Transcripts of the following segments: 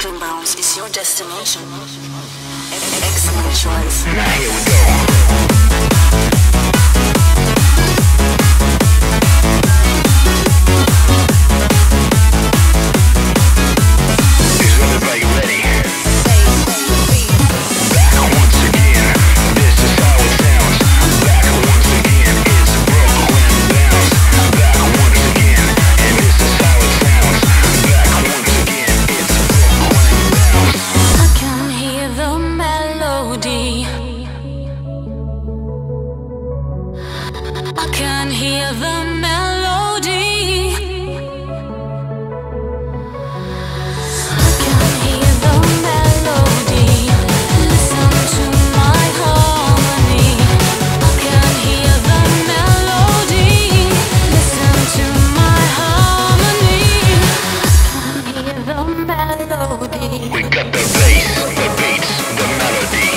Brooklyn Bounce is your destination. Excellent choice. Now here we go. I can hear the melody. I can hear the melody. Listen to my harmony. I can hear the melody. Listen to my harmony. I can hear the melody. We got the bass, the beats, the melody.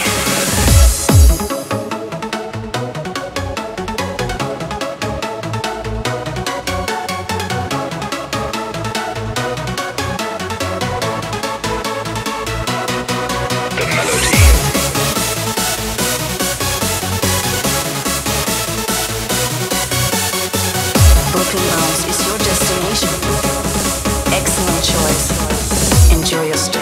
Brooklyn Bounce is your destination. Excellent choice. Enjoy your stay.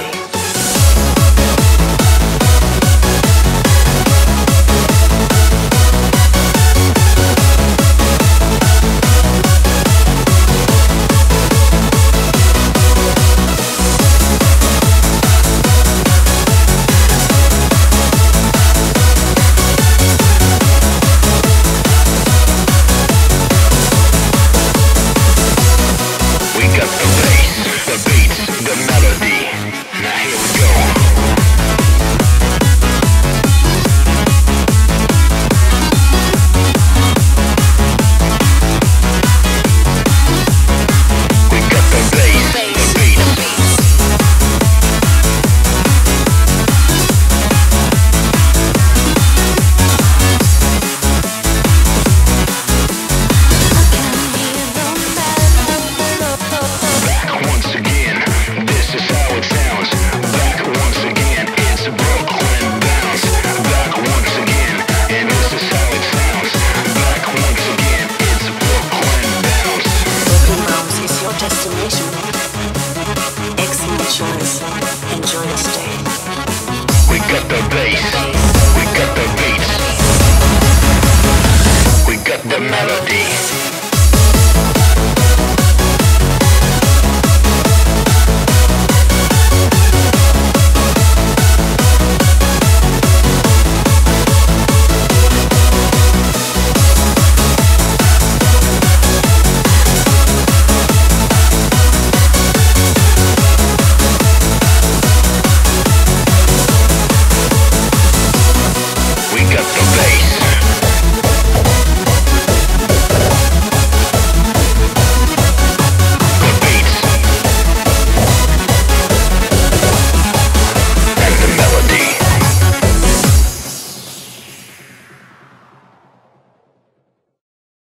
Excellent choice. Enjoy your stay. We got the bass, we got the beats, we got the melody.